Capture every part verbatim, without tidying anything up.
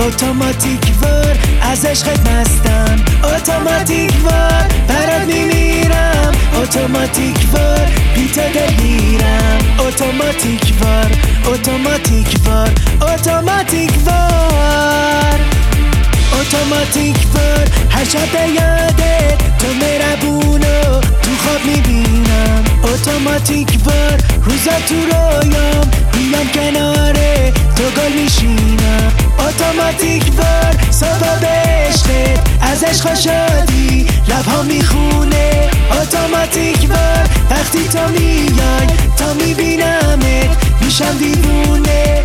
اتوماتیک وار از عشقت مستم، اتوماتیک وار برات میمیرم، اتوماتیک وار بی تو دلگیرم، اتوماتیک وار اتوماتیک وار اتوماتیک وار اتوماتیک وار هر شب به یادت تو مهربونو تو خواب میبینم، اتوماتیک وار روزا تو رویام میام کناره تو گل میشینم، اتوماتیک وار صبح به عشقت از عشق شادی لبها میخونه، اتوماتیک وار وقتی تو میای تا میبینمت میشم دیوونه.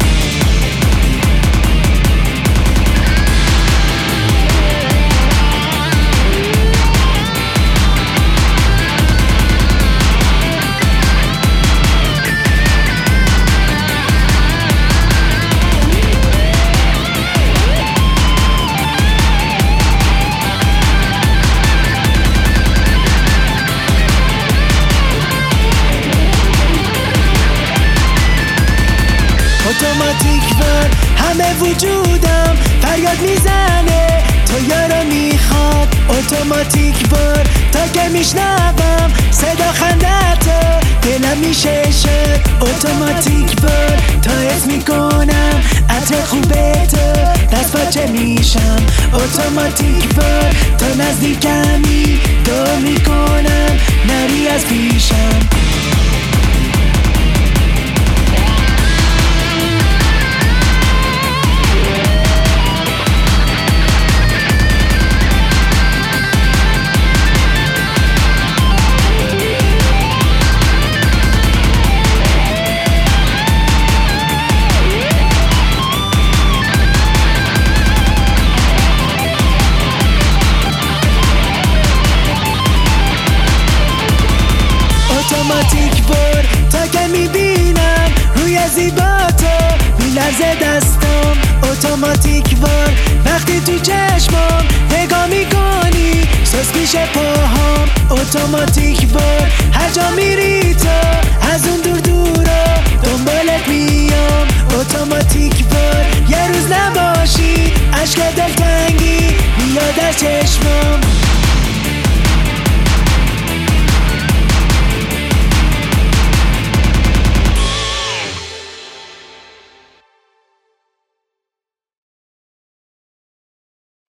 اتوماتیک وار همه وجودم فریاد میزنه تو یارو میخواد، اتوماتیک وار تا که میشنوم صدا خندتو دلم میشه شد، اتوماتیک وار تا حس میکنم عطر خوبه تو دست پاچه میشم، اتوماتیک وار تا نزدیکمی دو میکنم نری از پیشم. اتوماتیک وار تا که میبینم روی زیباتو میلرزه دستم، اتوماتیک وار وقتی تو چشمام نگاه میکنی سوس میشه پاهام، اتوماتیک وار هر جا میری تو از اون دور دورا دنبالت میام، اتوماتیک وار یه روز نباشی اشک دلتنگی میاد از چشمام.